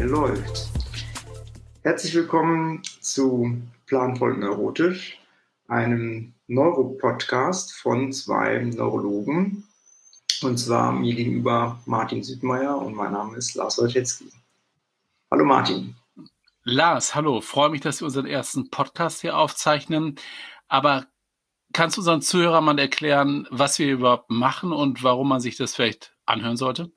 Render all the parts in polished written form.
läuft. Herzlich willkommen zu Planvoll Neurotisch, einem Neuro-Podcast von zwei Neurologen, und zwar mir gegenüber Martin Südmeier und mein Name ist Lars Wojciechowski. Hallo Martin. Lars, hallo, freue mich, dass wir unseren ersten Podcast hier aufzeichnen, aber kannst du unseren Zuhörern mal erklären, was wir überhaupt machen und warum man sich das vielleicht anhören sollte?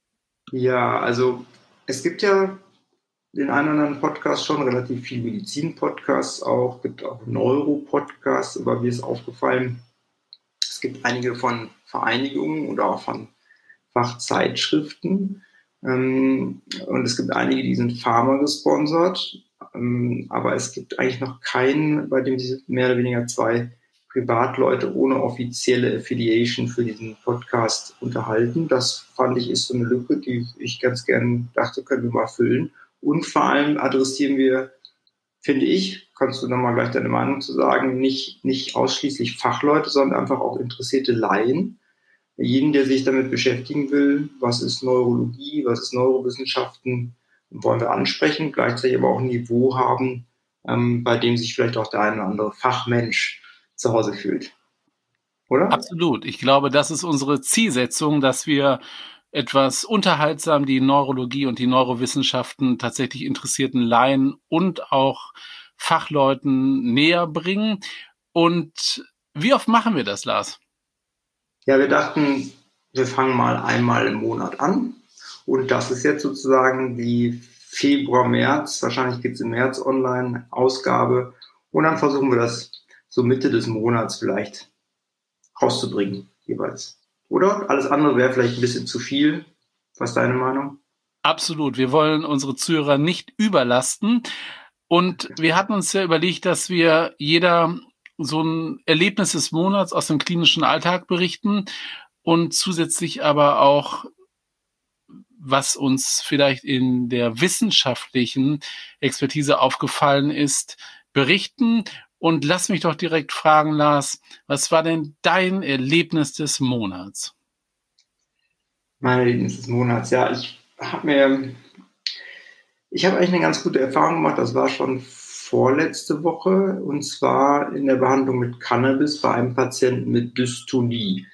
Ja, also es gibt ja den einen oder anderen Podcast schon, relativ viel Medizin-Podcasts auch, gibt auch Neuro-Podcasts, aber mir ist aufgefallen, es gibt einige von Vereinigungen oder auch von Fachzeitschriften, und es gibt einige, die sind Pharma gesponsert, aber es gibt eigentlich noch keinen, bei dem sich mehr oder weniger zwei Privatleute ohne offizielle Affiliation für diesen Podcast unterhalten. Das fand ich ist so eine Lücke, die ich ganz gern dachte, können wir mal füllen. Und vor allem adressieren wir, finde ich, kannst du nochmal gleich deine Meinung zu sagen, nicht ausschließlich Fachleute, sondern einfach auch interessierte Laien. Jeden, der sich damit beschäftigen will, was ist Neurologie, was ist Neurowissenschaften, wollen wir ansprechen, gleichzeitig aber auch ein Niveau haben, bei dem sich vielleicht auch der eine oder andere Fachmensch zu Hause fühlt. Oder? Absolut. Ich glaube, das ist unsere Zielsetzung, dass wir etwas unterhaltsam die Neurologie und die Neurowissenschaften tatsächlich interessierten Laien und auch Fachleuten näher bringen. Und wie oft machen wir das, Lars? Ja, wir dachten, wir fangen mal einmal im Monat an. Und das ist jetzt sozusagen die Februar-März, wahrscheinlich gibt es im März Online-Ausgabe. Und dann versuchen wir das so Mitte des Monats vielleicht rauszubringen, jeweils. Oder? Alles andere wäre vielleicht ein bisschen zu viel. Was ist deine Meinung? Absolut. Wir wollen unsere Zuhörer nicht überlasten. Und wir hatten uns ja überlegt, dass wir jeder so ein Erlebnis des Monats aus dem klinischen Alltag berichten und zusätzlich aber auch, was uns vielleicht in der wissenschaftlichen Expertise aufgefallen ist, berichten. Und lass mich doch direkt fragen, Lars, was war denn dein Erlebnis des Monats? Mein Erlebnis des Monats, ja, ich habe eigentlich eine ganz gute Erfahrung gemacht. Das war schon vorletzte Woche, und zwar in der Behandlung mit Cannabis bei einem Patienten mit Dystonie.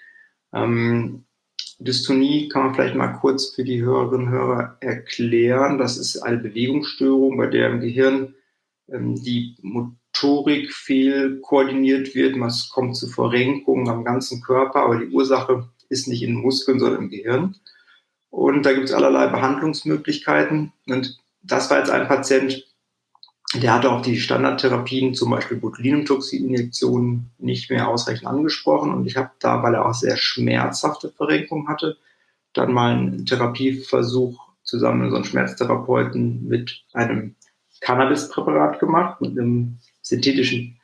Dystonie kann man vielleicht mal kurz für die Hörerinnen und Hörer erklären. Das ist eine Bewegungsstörung, bei der im Gehirn die Motorik fehlkoordiniert wird. Es kommt zu Verrenkungen am ganzen Körper, aber die Ursache ist nicht in den Muskeln, sondern im Gehirn. Und da gibt es allerlei Behandlungsmöglichkeiten. Und das war jetzt ein Patient, der hatte auch die Standardtherapien, zum Beispiel Botulinumtoxin-Injektionen, nicht mehr ausreichend angesprochen. Und ich habe da, weil er auch sehr schmerzhafte Verrenkungen hatte, dann mal einen Therapieversuch zusammen mit so einem Schmerztherapeuten mit einem Cannabispräparat gemacht, mit einem synthetischen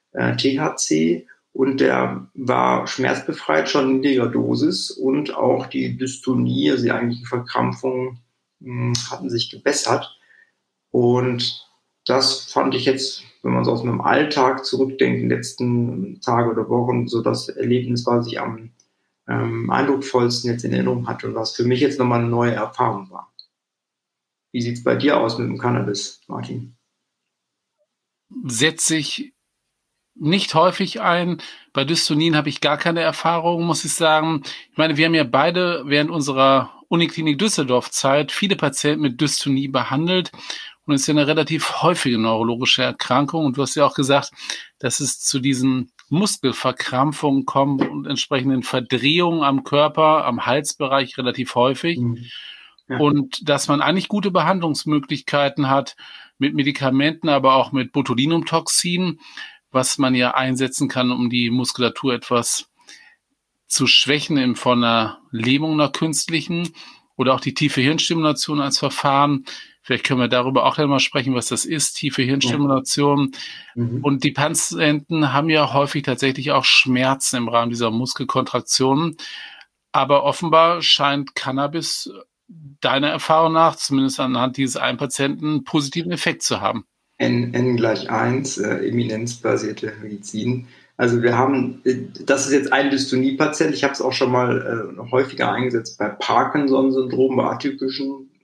THC. Und der war schmerzbefreit schon in niedriger Dosis, und auch die Dystonie, also die eigentlichen Verkrampfungen, hatten sich gebessert. Und das fand ich jetzt, wenn man so aus meinem Alltag zurückdenkt, in den letzten Tage oder Wochen, so das Erlebnis, was ich am eindrucksvollsten jetzt in Erinnerung hatte und was für mich jetzt nochmal eine neue Erfahrung war. Wie sieht es bei dir aus mit dem Cannabis, Martin? Setze ich nicht häufig ein. Bei Dystonien habe ich gar keine Erfahrung, muss ich sagen. Ich meine, wir haben ja beide während unserer Uniklinik Düsseldorf-Zeit viele Patienten mit Dystonie behandelt. Und es ist ja eine relativ häufige neurologische Erkrankung. Und du hast ja auch gesagt, dass es zu diesen Muskelverkrampfungen kommt und entsprechenden Verdrehungen am Körper, am Halsbereich relativ häufig. Ja. Und dass man eigentlich gute Behandlungsmöglichkeiten hat mit Medikamenten, aber auch mit Botulinumtoxin, was man ja einsetzen kann, um die Muskulatur etwas zu schwächen in von einer Lähmung, einer künstlichen, oder auch die tiefe Hirnstimulation als Verfahren. Vielleicht können wir darüber auch einmal sprechen, was das ist, tiefe Hirnstimulation. Ja. Und die Patienten haben ja häufig tatsächlich auch Schmerzen im Rahmen dieser Muskelkontraktionen. Aber offenbar scheint Cannabis deiner Erfahrung nach, zumindest anhand dieses einen Patienten, einen positiven Effekt zu haben. N gleich 1, eminenzbasierte Medizin. Also wir haben, das ist jetzt ein Dystonie-Patient. Ich habe es auch schon mal häufiger eingesetzt bei Parkinson-Syndrom, bei atypischen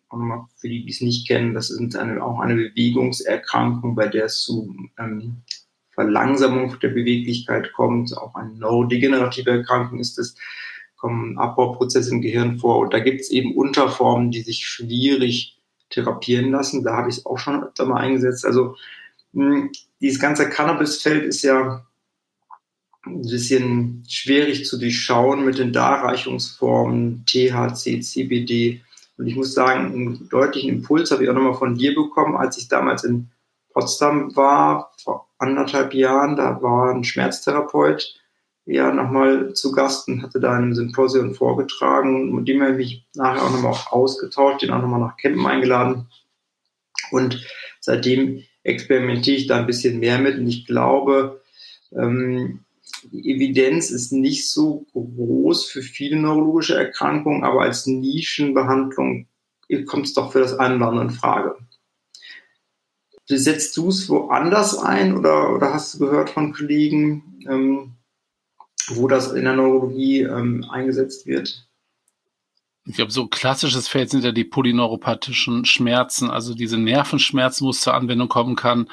auch nochmal für die, die es nicht kennen, das ist auch eine Bewegungserkrankung, bei der es zu Verlangsamung der Beweglichkeit kommt. Auch eine neurodegenerative Erkrankung ist es, kommen Abbauprozesse im Gehirn vor. Und da gibt es eben Unterformen, die sich schwierig therapieren lassen. Da habe ich es auch schon öfter mal eingesetzt. Also dieses ganze Cannabisfeld ist ja ein bisschen schwierig zu durchschauen mit den Darreichungsformen THC, CBD. Und ich muss sagen, einen deutlichen Impuls habe ich auch nochmal von dir bekommen, als ich damals in Potsdam war, vor 1,5 Jahren. Da war ein Schmerztherapeut ja nochmal zu Gast und hatte da ein Symposium vorgetragen. Mit dem habe ich mich nachher auch nochmal ausgetauscht, den auch nochmal nach Campen eingeladen. Und seitdem experimentiere ich da ein bisschen mehr mit. Und ich glaube, die Evidenz ist nicht so groß für viele neurologische Erkrankungen, aber als Nischenbehandlung kommt es doch für das eine oder andere in Frage. Setzt du es woanders ein oder hast du gehört von Kollegen, wo das in der Neurologie eingesetzt wird? Ich glaube, so klassisches Feld sind ja die polyneuropathischen Schmerzen, also diese Nervenschmerzen, wo es zur Anwendung kommen kann.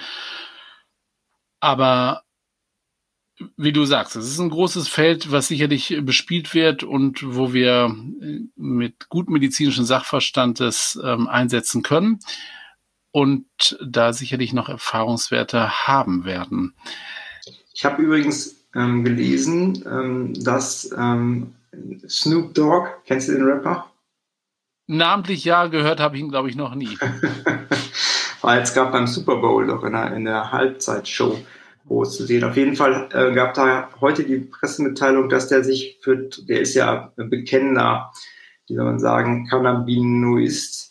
Aber wie du sagst, es ist ein großes Feld, was sicherlich bespielt wird und wo wir mit gut medizinischem Sachverstand das einsetzen können und da sicherlich noch Erfahrungswerte haben werden. Ich habe übrigens gelesen, dass Snoop Dogg, kennst du den Rapper? Namentlich ja, gehört habe ich ihn, glaube ich, noch nie. War jetzt gerade beim Super Bowl doch in der Halbzeitshow groß zu sehen. Auf jeden Fall gab da heute die Pressemitteilung, dass der ist ja ein bekennender, wie soll man sagen, Cannabinoist.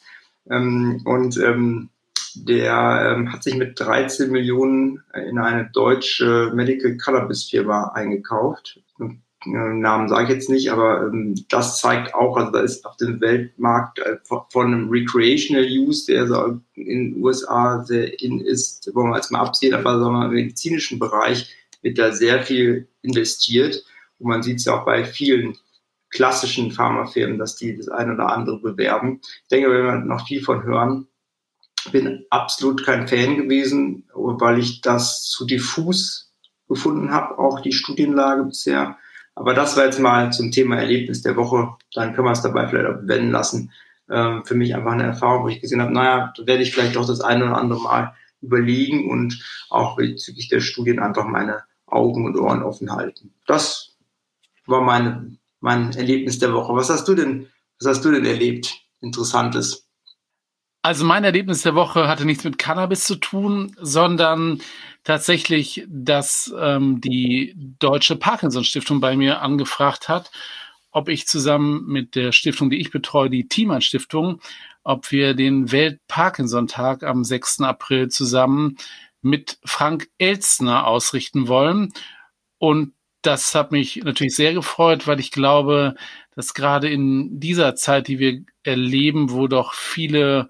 Der hat sich mit 13 Millionen in eine deutsche Medical Cannabis Firma eingekauft. Namen sage ich jetzt nicht, aber das zeigt auch, also da ist auf dem Weltmarkt von einem Recreational Use, der so in den USA sehr in ist, wollen wir jetzt mal absehen, aber sagen wir, im medizinischen Bereich wird da sehr viel investiert. Und man sieht es ja auch bei vielen klassischen Pharmafirmen, dass die das eine oder andere bewerben. Ich denke, wir werden noch viel von hören. Bin absolut kein Fan gewesen, weil ich das zu diffus gefunden habe, auch die Studienlage bisher. Aber das war jetzt mal zum Thema Erlebnis der Woche. Dann können wir es dabei vielleicht auch bewenden lassen. Für mich einfach eine Erfahrung, wo ich gesehen habe, naja, da werde ich vielleicht doch das eine oder andere Mal überlegen und auch bezüglich der Studien einfach meine Augen und Ohren offen halten. Das war mein Erlebnis der Woche. Was hast du denn erlebt? Interessantes. Also mein Erlebnis der Woche hatte nichts mit Cannabis zu tun, sondern tatsächlich, dass die Deutsche Parkinson-Stiftung bei mir angefragt hat, ob ich zusammen mit der Stiftung, die ich betreue, die Thiemann-Stiftung, ob wir den Welt-Parkinson-Tag am 6. April zusammen mit Frank Elstner ausrichten wollen. Und das hat mich natürlich sehr gefreut, weil ich glaube, dass gerade in dieser Zeit, die wir erleben, wo doch viele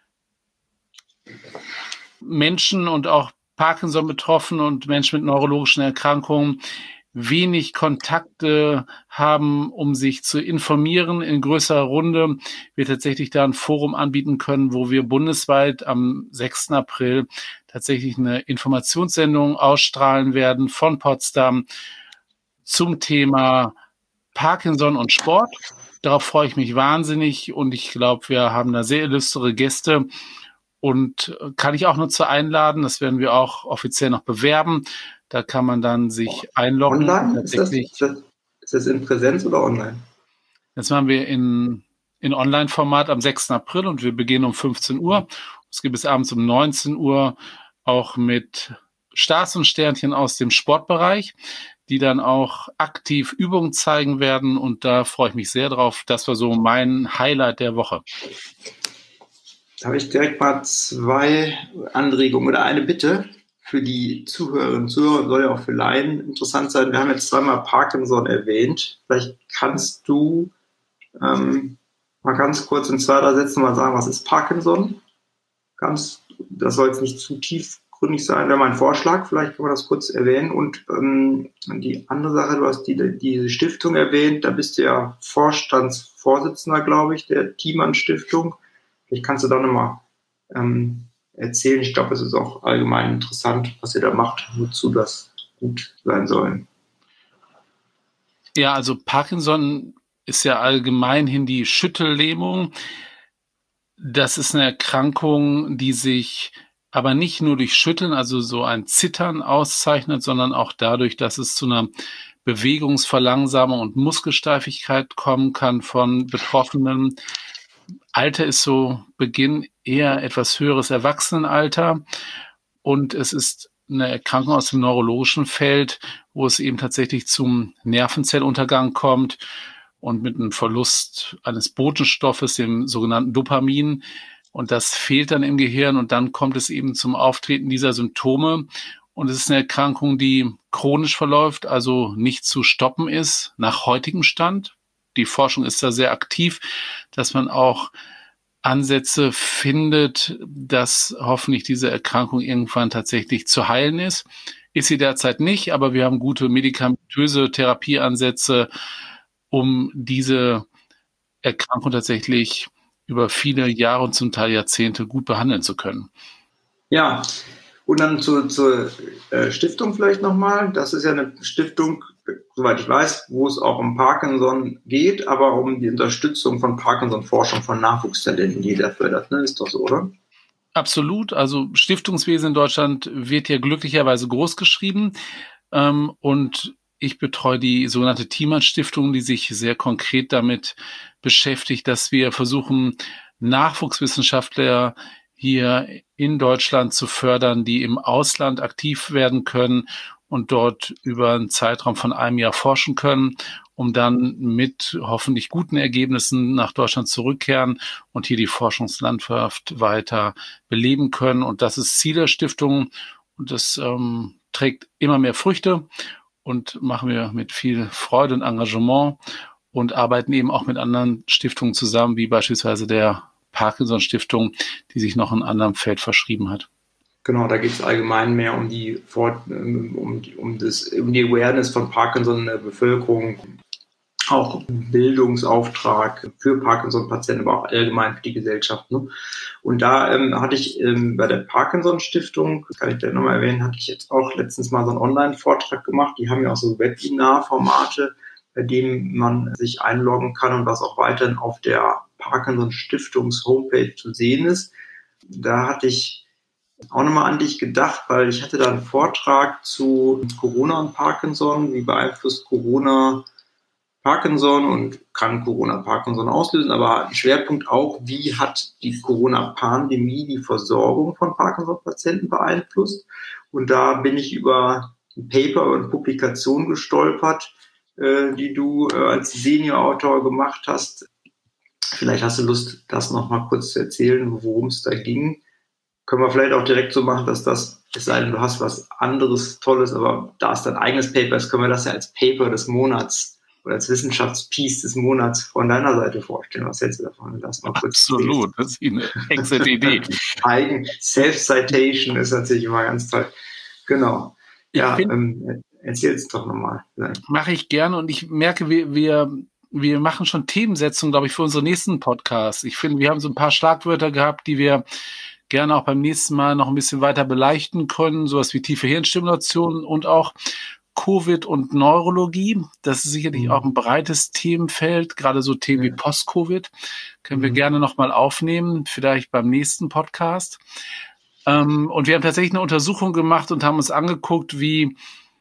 Menschen und auch Parkinson betroffen und Menschen mit neurologischen Erkrankungen wenig Kontakte haben, um sich zu informieren in größerer Runde, wir tatsächlich da ein Forum anbieten können, wo wir bundesweit am 6. April tatsächlich eine Informationssendung ausstrahlen werden von Potsdam zum Thema Parkinson und Sport. Darauf freue ich mich wahnsinnig und ich glaube, wir haben da sehr illustre Gäste. Und kann ich auch nur zu einladen, das werden wir auch offiziell noch bewerben. Da kann man dann sich einloggen. Online? Ist das in Präsenz oder online? Das machen wir in Online-Format am 6. April und wir beginnen um 15 Uhr. Es gibt bis abends um 19 Uhr auch mit Stars und Sternchen aus dem Sportbereich, die dann auch aktiv Übungen zeigen werden. Und da freue ich mich sehr drauf. Das war so mein Highlight der Woche. Da habe ich direkt mal 2 Anregungen oder eine Bitte für die Zuhörerinnen und Zuhörer, soll ja auch für Laien interessant sein. Wir haben jetzt zweimal Parkinson erwähnt. Vielleicht kannst du mal ganz kurz in 2, 3 Sätzen mal sagen, was ist Parkinson? Das soll jetzt nicht zu tiefgründig sein, wäre mein Vorschlag. Vielleicht können wir das kurz erwähnen. Und die andere Sache, du hast diese Stiftung erwähnt. Da bist du ja Vorstandsvorsitzender, glaube ich, der Thiemann Stiftung. Vielleicht kannst du da nochmal erzählen. Ich glaube, es ist auch allgemein interessant, was ihr da macht, wozu das gut sein soll. Ja, also Parkinson ist ja allgemeinhin die Schüttellähmung. Das ist eine Erkrankung, die sich aber nicht nur durch Schütteln, also so ein Zittern auszeichnet, sondern auch dadurch, dass es zu einer Bewegungsverlangsamung und Muskelsteifigkeit kommen kann von Betroffenen. Alter ist so Beginn eher etwas höheres Erwachsenenalter und es ist eine Erkrankung aus dem neurologischen Feld, wo es eben tatsächlich zum Nervenzelluntergang kommt und mit einem Verlust eines Botenstoffes, dem sogenannten Dopamin. Und das fehlt dann im Gehirn und dann kommt es eben zum Auftreten dieser Symptome. Und es ist eine Erkrankung, die chronisch verläuft, also nicht zu stoppen ist nach heutigem Stand. Die Forschung ist da sehr aktiv, dass man auch Ansätze findet, dass hoffentlich diese Erkrankung irgendwann tatsächlich zu heilen ist. Ist sie derzeit nicht, aber wir haben gute medikamentöse Therapieansätze, um diese Erkrankung tatsächlich über viele Jahre und zum Teil Jahrzehnte gut behandeln zu können. Ja, und dann zur Stiftung vielleicht nochmal. Das ist ja eine Stiftung, soweit ich weiß, wo es auch um Parkinson geht, aber um die Unterstützung von Parkinson-Forschung von Nachwuchstalenten, die da fördert. Ne? Ist doch so, oder? Absolut. Also Stiftungswesen in Deutschland wird ja glücklicherweise groß geschrieben. Und ich betreue die sogenannte Thiemann-Stiftung, die sich sehr konkret damit beschäftigt, dass wir versuchen, Nachwuchswissenschaftler hier in Deutschland zu fördern, die im Ausland aktiv werden können und dort über einen Zeitraum von einem Jahr forschen können, um dann mit hoffentlich guten Ergebnissen nach Deutschland zurückkehren und hier die Forschungslandschaft weiter beleben können. Und das ist Ziel der Stiftung und das trägt immer mehr Früchte und machen wir mit viel Freude und Engagement und arbeiten eben auch mit anderen Stiftungen zusammen, wie beispielsweise der Parkinson-Stiftung, die sich noch in einem anderen Feld verschrieben hat. Genau, da geht es allgemein mehr um die Awareness von Parkinson in der Bevölkerung, auch Bildungsauftrag für Parkinson-Patienten, aber auch allgemein für die Gesellschaft. Ne? Und da hatte ich bei der Parkinson-Stiftung, kann ich da nochmal erwähnen, hatte ich jetzt auch letztens mal so einen Online-Vortrag gemacht. Die haben ja auch so Webinar-Formate, bei denen man sich einloggen kann und was auch weiterhin auf der Parkinson-Stiftungs-Homepage zu sehen ist. Da hatte ich auch nochmal an dich gedacht, weil ich hatte da einen Vortrag zu Corona und Parkinson. Wie beeinflusst Corona Parkinson und kann Corona Parkinson auslösen? Aber ein Schwerpunkt auch, wie hat die Corona-Pandemie die Versorgung von Parkinson-Patienten beeinflusst? Und da bin ich über ein Paper und Publikation gestolpert, die du als Senior-Autor gemacht hast. Vielleicht hast du Lust, das nochmal kurz zu erzählen, worum es da ging. Können wir vielleicht auch direkt so machen, dass das, es sei denn, du hast was anderes Tolles, aber da es dein eigenes Paper ist, können wir das ja als Paper des Monats oder als Wissenschaftspiece des Monats von deiner Seite vorstellen. Was hältst du davon? Das mal kurz Absolut, das ist eine exzellente Idee. Self-Citation ist natürlich immer ganz toll. Genau. Ja, erzähl es doch nochmal. Mache ich gerne und ich merke, wir machen schon Themensetzungen, glaube ich, für unsere nächsten Podcasts. Ich finde, wir haben so ein paar Schlagwörter gehabt, die wir gerne auch beim nächsten Mal noch ein bisschen weiter beleuchten können, sowas wie tiefe Hirnstimulation und auch Covid und Neurologie. Das ist sicherlich auch ein breites Themenfeld, gerade so Themen wie Post-Covid. Können wir gerne nochmal aufnehmen, vielleicht beim nächsten Podcast. Und wir haben tatsächlich eine Untersuchung gemacht und haben uns angeguckt, wie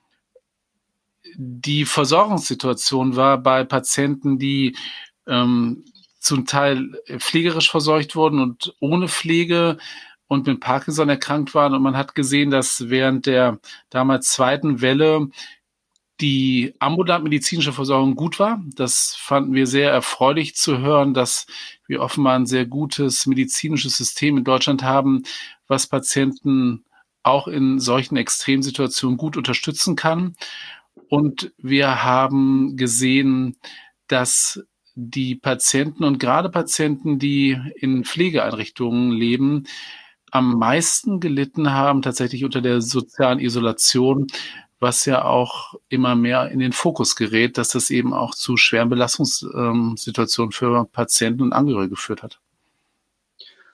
die Versorgungssituation war bei Patienten, die zum Teil pflegerisch versorgt wurden und ohne Pflege und mit Parkinson erkrankt waren. Und man hat gesehen, dass während der damals zweiten Welle die ambulant-medizinische Versorgung gut war. Das fanden wir sehr erfreulich zu hören, dass wir offenbar ein sehr gutes medizinisches System in Deutschland haben, was Patienten auch in solchen Extremsituationen gut unterstützen kann. Und wir haben gesehen, dass die Patienten und gerade Patienten, die in Pflegeeinrichtungen leben, am meisten gelitten haben tatsächlich unter der sozialen Isolation, was ja auch immer mehr in den Fokus gerät, dass das eben auch zu schweren Belastungssituationen für Patienten und Angehörige geführt hat.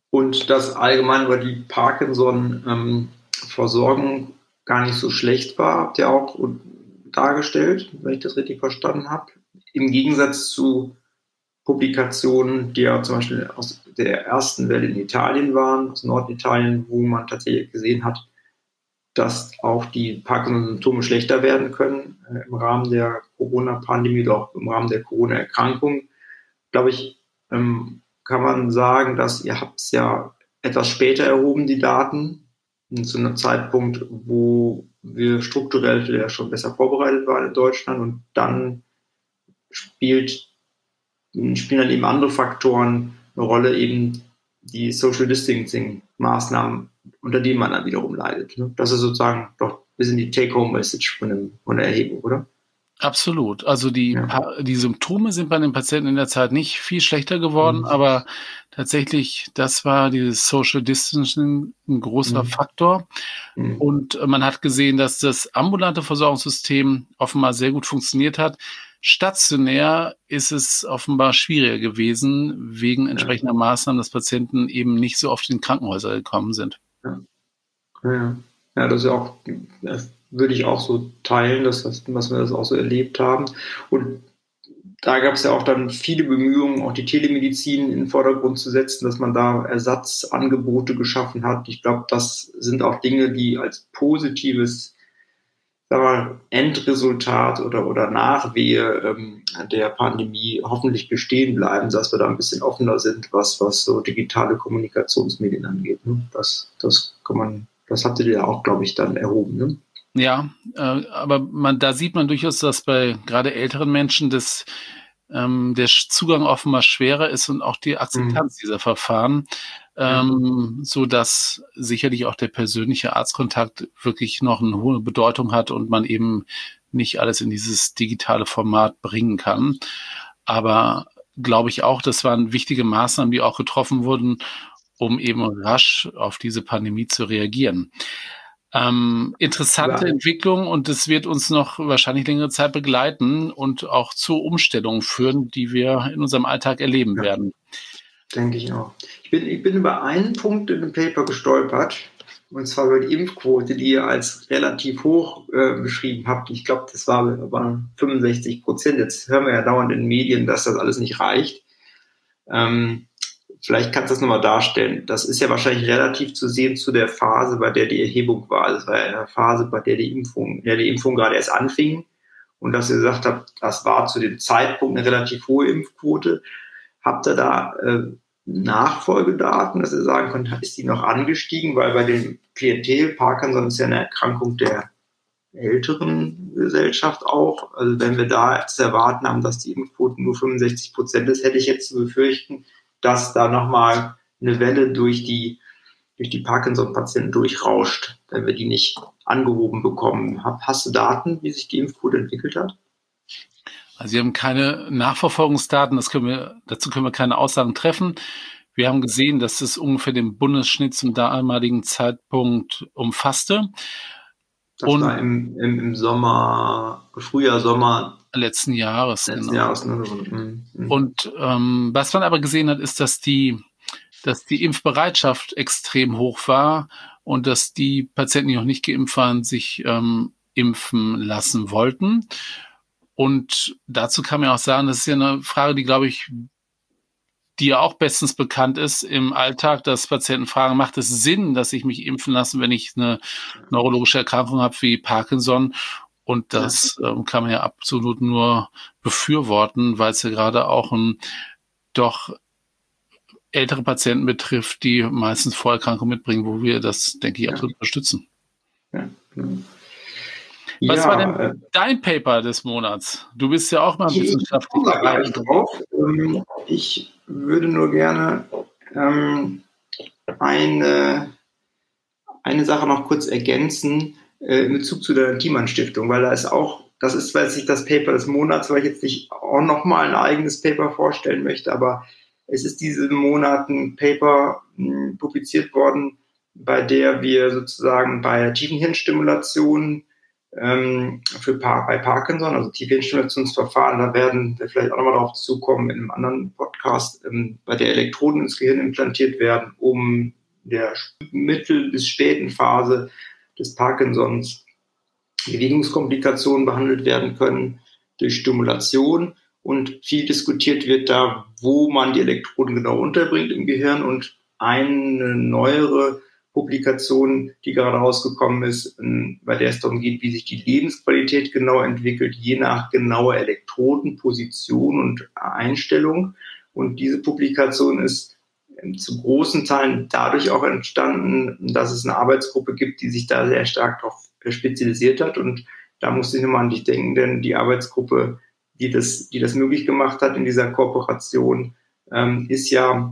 und dass allgemein über die Parkinson-Versorgung gar nicht so schlecht war, habt ihr auch dargestellt, wenn ich das richtig verstanden habe. Im Gegensatz zu Publikationen, die ja zum Beispiel aus der ersten Welle in Italien waren, aus Norditalien, wo man tatsächlich gesehen hat, dass auch die Parkinson-Symptome schlechter werden können im Rahmen der Corona-Pandemie oder auch im Rahmen der Corona-Erkrankung. Glaube ich, kann man sagen, dass ihr habt es ja etwas später erhoben, die Daten, zu einem Zeitpunkt, wo wir strukturell ja schon besser vorbereitet waren in Deutschland, und dann spielen dann eben andere Faktoren eine Rolle, eben die Social Distancing Maßnahmen, unter denen man dann wiederum leidet. Ne? Das ist sozusagen doch ein bisschen die Take-Home-Message von der Erhebung, oder? Absolut. Also die Symptome sind bei den Patienten in der Zeit nicht viel schlechter geworden, aber tatsächlich, das war dieses Social Distancing ein großer Faktor. Und man hat gesehen, dass das ambulante Versorgungssystem offenbar sehr gut funktioniert hat. Stationär ist es offenbar schwieriger gewesen, wegen entsprechender Maßnahmen, dass Patienten eben nicht so oft in Krankenhäuser gekommen sind. Ja, das ist ja auch, das würde ich auch so teilen, dass wir das auch so erlebt haben. Und da gab es ja auch dann viele Bemühungen, auch die Telemedizin in den Vordergrund zu setzen, dass man da Ersatzangebote geschaffen hat. Ich glaube, das sind auch Dinge, die als positives, sagen wir mal, Endresultat oder Nachwehe der Pandemie hoffentlich bestehen bleiben, dass wir da ein bisschen offener sind, was so digitale Kommunikationsmedien angeht. Ne? Das habt ihr ja auch, glaube ich, dann erhoben. Ne? Ja, aber da sieht man durchaus, dass bei gerade älteren Menschen der Zugang offenbar schwerer ist und auch die Akzeptanz dieser Verfahren, so dass sicherlich auch der persönliche Arztkontakt wirklich noch eine hohe Bedeutung hat und man eben nicht alles in dieses digitale Format bringen kann. Aber glaube ich auch, das waren wichtige Maßnahmen, die auch getroffen wurden, um eben rasch auf diese Pandemie zu reagieren. Interessante Entwicklung, und es wird uns noch wahrscheinlich längere Zeit begleiten und auch zu Umstellungen führen, die wir in unserem Alltag erleben werden. Denke ich auch. Ich bin über einen Punkt in dem Paper gestolpert, und zwar über die Impfquote, die ihr als relativ hoch beschrieben habt. Ich glaube, das waren 65%. Jetzt hören wir ja dauernd in den Medien, dass das alles nicht reicht. Vielleicht kannst du das nochmal darstellen. Das ist ja wahrscheinlich relativ zu sehen zu der Phase, bei der die Erhebung war. Das war ja eine Phase, bei der die Impfung gerade erst anfing. Und dass ihr gesagt habt, das war zu dem Zeitpunkt eine relativ hohe Impfquote. Habt ihr da Nachfolgedaten, dass ihr sagen könnt, ist die noch angestiegen? Weil bei dem Klientel, Parkinson ist ja eine Erkrankung der älteren Gesellschaft auch. Also wenn wir da zu erwarten haben, dass die Impfquote nur 65% ist, hätte ich jetzt zu befürchten, dass da nochmal eine Welle durch die Parkinson-Patienten durchrauscht, wenn wir die nicht angehoben bekommen. Hast du Daten, wie sich die Impfquote entwickelt hat? Also wir haben keine Nachverfolgungsdaten, dazu können wir keine Aussagen treffen. Wir haben gesehen, dass es ungefähr den Bundesschnitt zum damaligen Zeitpunkt umfasste. Das war im Frühjahr, Sommer letzten Jahres. Letzten Jahres, ne? Und was man aber gesehen hat, ist, dass die Impfbereitschaft extrem hoch war und dass die Patienten, die noch nicht geimpft waren, sich impfen lassen wollten. Und dazu kann man auch sagen, das ist ja eine Frage, die, glaube ich, die ja auch bestens bekannt ist im Alltag, dass Patienten fragen, macht es Sinn, dass ich mich impfen lasse, wenn ich eine neurologische Erkrankung habe wie Parkinson? Und das kann man ja absolut nur befürworten, weil es ja gerade auch doch ältere Patienten betrifft, die meistens Vorerkrankungen mitbringen, wo wir das, denke ich, absolut unterstützen. Ja, genau. Was war denn dein Paper des Monats? Du bist ja auch mal wissenschaftlich gleich drauf. Ich würde nur gerne eine Sache noch kurz ergänzen in Bezug zu der Thiemann-Stiftung, weil das ist zwar jetzt nicht das Paper des Monats, weil ich jetzt nicht auch nochmal ein eigenes Paper vorstellen möchte, aber es ist diesen Monat ein Paper publiziert worden, bei der wir sozusagen bei tiefen Hirnstimulation bei Parkinson, also Tiefenstimulationsverfahren. Da werden wir vielleicht auch nochmal darauf zukommen in einem anderen Podcast, bei der Elektroden ins Gehirn implantiert werden, um in der mittel- bis späten Phase des Parkinsons Bewegungskomplikationen behandelt werden können durch Stimulation. Und viel diskutiert wird da, wo man die Elektroden genau unterbringt im Gehirn. Und eine neuere Publikation, die gerade rausgekommen ist, bei der es darum geht, wie sich die Lebensqualität genau entwickelt, je nach genauer Elektrodenposition und Einstellung. Und diese Publikation ist zu großen Teilen dadurch auch entstanden, dass es eine Arbeitsgruppe gibt, die sich da sehr stark darauf spezialisiert hat. Und da musste ich nochmal an dich denken, denn die Arbeitsgruppe, die das möglich gemacht hat in dieser Kooperation, ist ja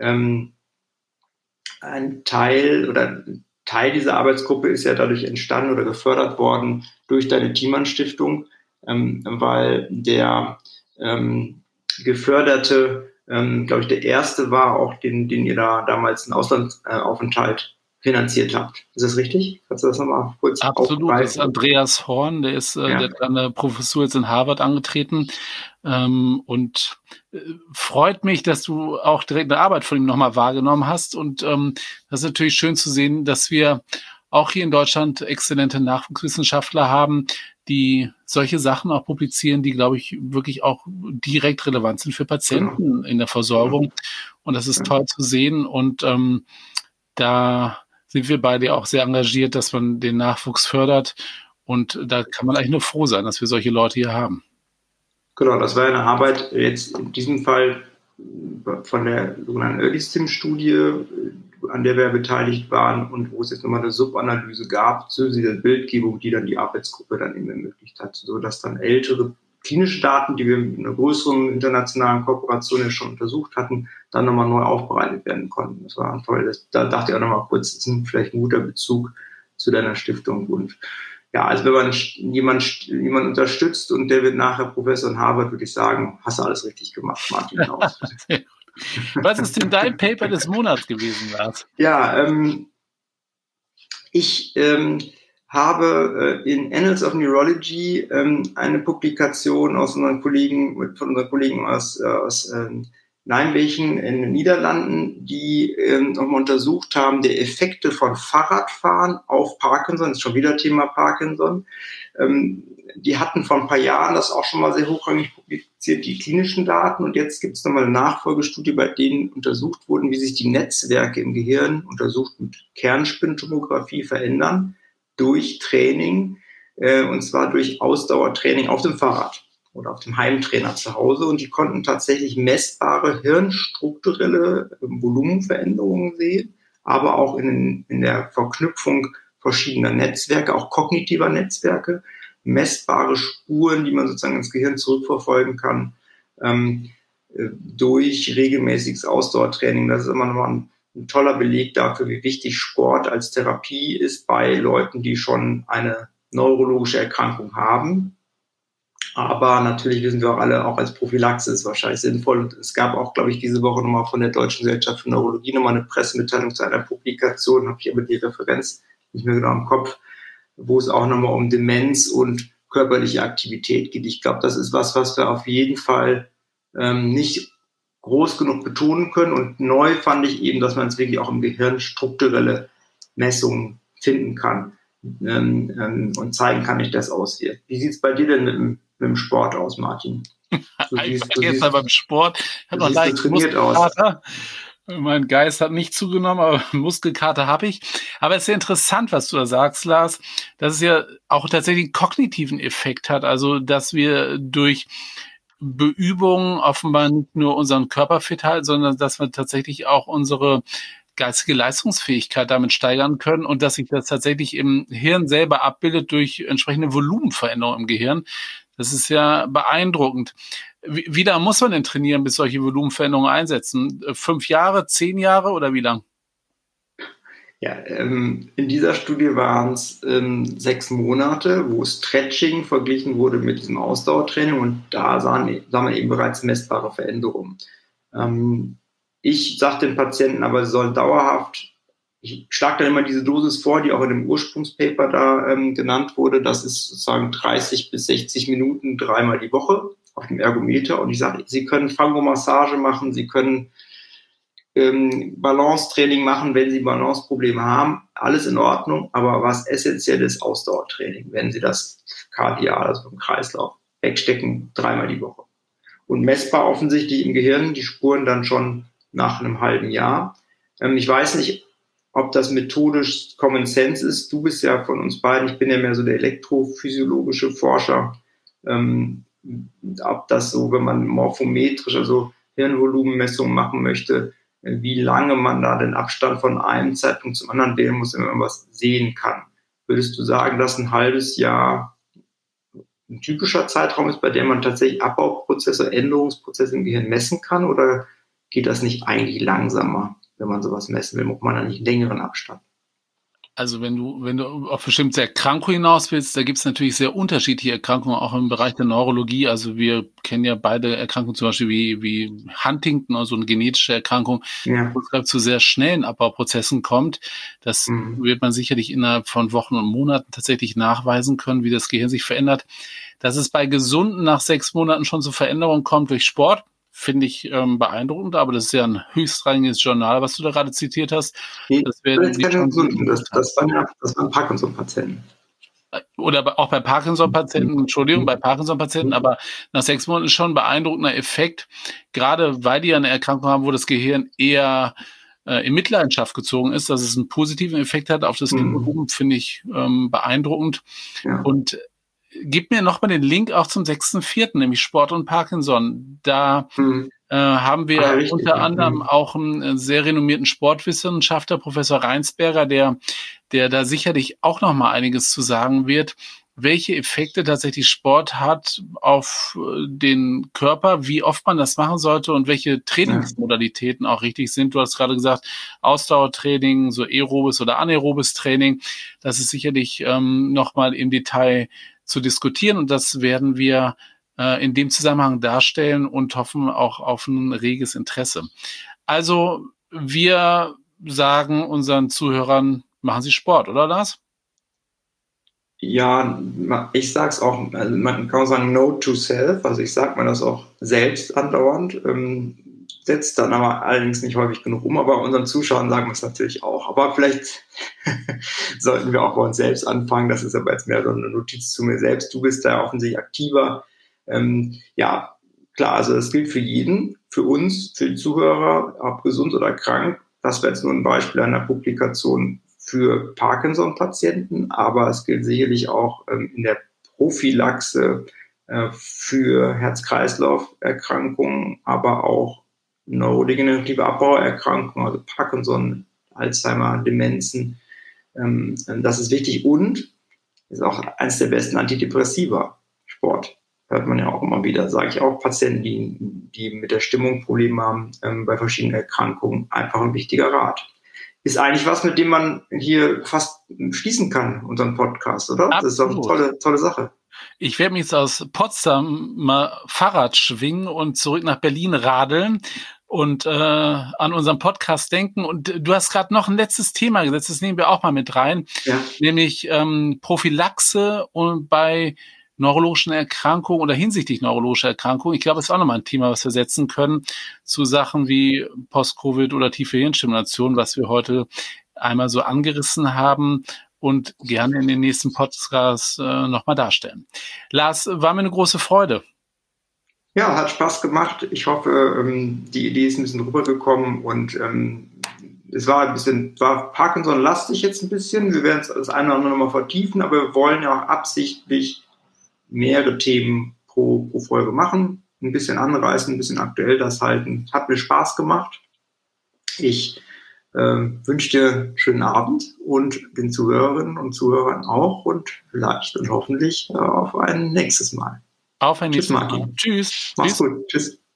ein Teil dieser Arbeitsgruppe ist ja dadurch entstanden oder gefördert worden durch deine Thiemann-Stiftung, weil der Geförderte, glaube ich, der erste war, auch den ihr da damals einen Auslandsaufenthalt finanziert habt. Ist das richtig? Kannst du das nochmal kurz Absolut, aufgreifen? das ist Andreas Horn, der hat eine Professur jetzt in Harvard angetreten, und freut mich, dass du auch direkt eine Arbeit von ihm nochmal wahrgenommen hast. Und das ist natürlich schön zu sehen, dass wir auch hier in Deutschland exzellente Nachwuchswissenschaftler haben, die solche Sachen auch publizieren, die, glaube ich, wirklich auch direkt relevant sind für Patienten in der Versorgung. Und das ist toll zu sehen. Und da sind wir beide auch sehr engagiert, dass man den Nachwuchs fördert. Und da kann man eigentlich nur froh sein, dass wir solche Leute hier haben. Genau, das war eine Arbeit jetzt in diesem Fall von der sogenannten Early-Stim-Studie, an der wir beteiligt waren und wo es jetzt nochmal eine Subanalyse gab zu dieser Bildgebung, die dann die Arbeitsgruppe dann eben ermöglicht hat, sodass dann ältere klinische Daten, die wir in einer größeren internationalen Kooperation ja schon untersucht hatten, dann nochmal neu aufbereitet werden konnten. Das war toll. Da dachte ich auch nochmal kurz, das ist vielleicht ein guter Bezug zu deiner Stiftung. Und ja, also wenn man jemanden unterstützt und der wird nachher Professor in Harvard, würde ich sagen, hast du alles richtig gemacht, Martin. Was ist denn dein Paper des Monats gewesen, Lars? Ja, ich habe in Annals of Neurology eine Publikation von unseren Kollegen aus Nijmegen in den Niederlanden, die nochmal untersucht haben, die Effekte von Fahrradfahren auf Parkinson, ist schon wieder Thema Parkinson. Die hatten vor ein paar Jahren das auch schon mal sehr hochrangig publiziert, die klinischen Daten. Und jetzt gibt es nochmal eine Nachfolgestudie, bei denen untersucht wurden, wie sich die Netzwerke im Gehirn, untersucht mit Kernspintomographie, verändern durch Training, und zwar durch Ausdauertraining auf dem Fahrrad oder auf dem Heimtrainer zu Hause. Und die konnten tatsächlich messbare hirnstrukturelle Volumenveränderungen sehen, aber auch in der Verknüpfung verschiedener Netzwerke, auch kognitiver Netzwerke, messbare Spuren, die man sozusagen ins Gehirn zurückverfolgen kann, durch regelmäßiges Ausdauertraining. Das ist immer nochmal ein toller Beleg dafür, wie wichtig Sport als Therapie ist bei Leuten, die schon eine neurologische Erkrankung haben. Aber natürlich wissen wir auch alle, auch als Prophylaxe ist wahrscheinlich sinnvoll. Und es gab auch, glaube ich, diese Woche nochmal von der Deutschen Gesellschaft für Neurologie nochmal eine Pressemitteilung zu einer Publikation, habe ich aber die Referenz nicht mehr genau im Kopf, wo es auch nochmal um Demenz und körperliche Aktivität geht. Ich glaube, das ist was wir auf jeden Fall nicht groß genug betonen können. Und neu fand ich eben, dass man es wirklich auch im Gehirn strukturelle Messungen finden kann und zeigen kann, wie das auswirkt. Wie sieht es bei dir denn mit dem Sport aus, Martin? Gestern beim Sport hat man leicht trainiert aus. Mein Geist hat nicht zugenommen, aber Muskelkater habe ich. Aber es ist sehr interessant, was du da sagst, Lars, dass es ja auch tatsächlich einen kognitiven Effekt hat. Also, dass wir durch Beübungen offenbar nicht nur unseren Körper fit halten, sondern dass wir tatsächlich auch unsere geistige Leistungsfähigkeit damit steigern können und dass sich das tatsächlich im Hirn selber abbildet durch entsprechende Volumenveränderungen im Gehirn. Das ist ja beeindruckend. Wie lange muss man denn trainieren, bis solche Volumenveränderungen einsetzen? 5 Jahre, 10 Jahre oder wie lang? Ja, in dieser Studie waren es 6 Monate, wo Stretching verglichen wurde mit diesem Ausdauertraining und da sah man eben bereits messbare Veränderungen. Ich sage den Patienten aber, sie sollen dauerhaft ich schlage dann immer diese Dosis vor, die auch in dem Ursprungspaper da genannt wurde. Das ist sozusagen 30 bis 60 Minuten 3-mal die Woche auf dem Ergometer. Und ich sage, Sie können Fangomassage machen, Sie können Balancetraining machen, wenn Sie Balanceprobleme haben. Alles in Ordnung, aber was essentiell ist, Ausdauertraining, wenn Sie das Kardial, also im Kreislauf, wegstecken, 3-mal die Woche. Und messbar offensichtlich im Gehirn, die Spuren dann schon nach einem halben Jahr. Ich weiß nicht, ob das methodisch Common Sense ist. Du bist ja von uns beiden, ich bin ja mehr so der elektrophysiologische Forscher. Ob das so, wenn man morphometrisch, also Hirnvolumenmessungen machen möchte, wie lange man da den Abstand von einem Zeitpunkt zum anderen wählen muss, wenn man was sehen kann. Würdest du sagen, dass ein halbes Jahr ein typischer Zeitraum ist, bei dem man tatsächlich Abbauprozesse, Änderungsprozesse im Gehirn messen kann, oder geht das nicht eigentlich langsamer, wenn man sowas messen will? Braucht man da nicht einen längeren Abstand? Also wenn du auf bestimmte Erkrankungen hinaus willst, da gibt es natürlich sehr unterschiedliche Erkrankungen, auch im Bereich der Neurologie. Also wir kennen ja beide Erkrankungen, zum Beispiel wie Huntington, also eine genetische Erkrankung, wo es zu sehr schnellen Abbauprozessen kommt. Das wird man sicherlich innerhalb von Wochen und Monaten tatsächlich nachweisen können, wie das Gehirn sich verändert. Dass es bei Gesunden nach 6 Monaten schon zu Veränderungen kommt durch Sport, finde ich beeindruckend, aber das ist ja ein höchstrangiges Journal, was du da gerade zitiert hast. Das waren Parkinson-Patienten. Oder auch bei Parkinson-Patienten, bei Parkinson-Patienten, aber nach 6 Monaten ist schon ein beeindruckender Effekt, gerade weil die ja eine Erkrankung haben, wo das Gehirn eher in Mitleidenschaft gezogen ist, dass es einen positiven Effekt hat auf das Gehirn, finde ich beeindruckend. Ja. Und gib mir nochmal den Link auch zum 6.4., nämlich Sport und Parkinson. Da haben wir unter anderem auch einen sehr renommierten Sportwissenschaftler, Professor Reinsberger, der da sicherlich auch nochmal einiges zu sagen wird, welche Effekte tatsächlich Sport hat auf den Körper, wie oft man das machen sollte und welche Trainingsmodalitäten auch richtig sind. Du hast gerade gesagt, Ausdauertraining, so aerobes oder anaerobes Training. Das ist sicherlich nochmal im Detail zu diskutieren und das werden wir in dem Zusammenhang darstellen und hoffen auch auf ein reges Interesse. Also wir sagen unseren Zuhörern, machen Sie Sport, oder Lars? Ja, ich sage es auch, also man kann auch sagen Note to Self, also ich sage mir das auch selbst andauernd, setzt dann aber allerdings nicht häufig genug um, aber unseren Zuschauern sagen wir es natürlich auch. Aber vielleicht sollten wir auch bei uns selbst anfangen, das ist aber jetzt mehr so eine Notiz zu mir selbst, du bist da offensichtlich aktiver. Ja, klar, also das gilt für jeden, für uns, für die Zuhörer, ob gesund oder krank. Das wäre jetzt nur ein Beispiel einer Publikation für Parkinson-Patienten, aber es gilt sicherlich auch in der Prophylaxe für Herz-Kreislauf-Erkrankungen, aber auch neurodegenerative Abbauerkrankungen, also Parkinson, Alzheimer, Demenzen. Das ist wichtig und ist auch eines der besten Antidepressiva, Sport. Hört man ja auch immer wieder, sage ich auch, Patienten, die mit der Stimmung Probleme haben, bei verschiedenen Erkrankungen, einfach ein wichtiger Rat. Ist eigentlich was, mit dem man hier fast schließen kann, unseren Podcast, oder? Absolut. Das ist doch eine tolle Sache. Ich werde mich jetzt aus Potsdam mal Fahrrad schwingen und zurück nach Berlin radeln und an unseren Podcast denken. Und du hast gerade noch ein letztes Thema gesetzt, das nehmen wir auch mal mit rein, nämlich Prophylaxe und bei neurologischen Erkrankungen oder hinsichtlich neurologischer Erkrankungen. Ich glaube, das ist auch nochmal ein Thema, was wir setzen können zu Sachen wie Post-Covid oder tiefe Hirnstimulation, was wir heute einmal so angerissen haben und gerne in den nächsten Podcasts nochmal darstellen. Lars, war mir eine große Freude. Ja, hat Spaß gemacht. Ich hoffe, die Idee ist ein bisschen rübergekommen und es war Parkinson-lastig jetzt ein bisschen. Wir werden es das eine oder andere nochmal vertiefen, aber wir wollen ja auch absichtlich mehrere Themen pro Folge machen, ein bisschen anreißen, ein bisschen aktuell das halten. Hat mir Spaß gemacht. Ich wünsche dir einen schönen Abend und den Zuhörerinnen und Zuhörern auch und vielleicht und hoffentlich auf ein nächstes Mal. Auf ein nächstes Mal. Tschüss. Mach's gut. Tschüss.